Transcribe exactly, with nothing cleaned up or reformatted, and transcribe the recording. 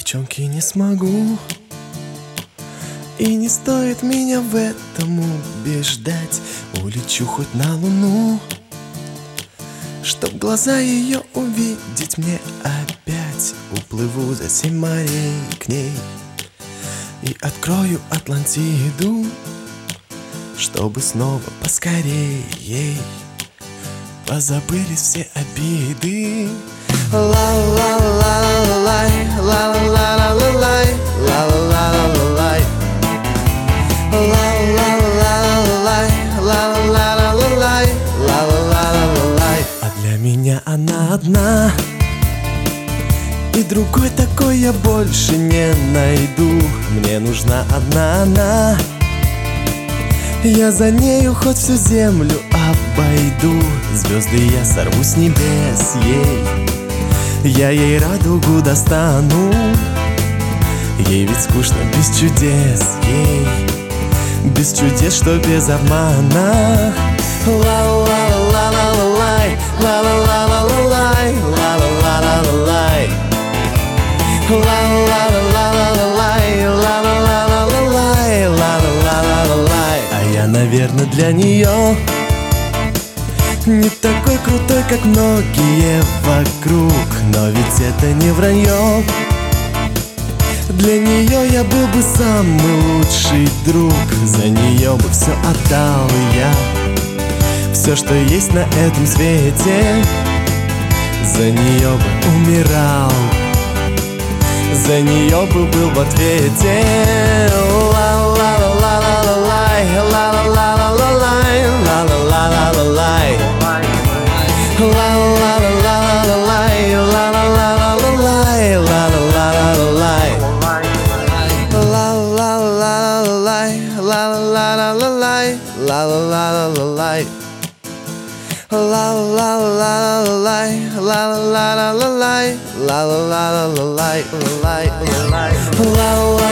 девчонки, не смогу. И не стоит меня в этом убеждать. Улечу хоть на луну, чтоб глаза ее увидеть мне опять. Уплыву за семь морей к ней и открою Атлантиду, чтобы снова поскорей ей позабылись все обиды. Ла-ла-ла-ла-лай, ла-ла-ла-ла-лай, ла-ла-ла-ла-лай, ла-ла-ла-ла-лай, ла-ла-ла-ла-лай, ла-ла-ла-ла-лай. А для меня она одна, и другой такой я больше не найду. Мне нужна одна она, я за нею хоть всю землю обойду. Звезды я сорву с небес ей, я ей радугу достану. Ей ведь скучно без чудес, ей без чудес, что без обмана. Ла-ла-ла-ла-ла-лай, ла-ла-ла-ла-лай, ла-ла-ла-ла-лай, ла-ла-ла-ла-лай, ла-ла-ла-ла-лай, ла-ла-ла-ла-лай. А я, наверное, для нее не такой крутой, как многие вокруг. Но ведь это не вранье, для нее я был бы самый лучший друг. За нее бы все отдал я, все, что есть на этом свете. За нее бы умирал, за нее бы был в ответе. Ла-ла-ла-ла-ла-лай, ла-ла-ла-ла-лай, ла-ла-ла-ла-лай, ла-ла-ла-ла-лай, ла-ла-ла-ла-лай, ла-ла-ла-ла-лай, ла-ла-ла-ла-лай, ла-ла-ла-ла-лай, ла-ла-ла-ла-лай, ла-ла-ла-ла-лай, ла-ла-ла-ла-лай, ла-ла-ла-ла-лай, ла-ла-ла-ла-лай.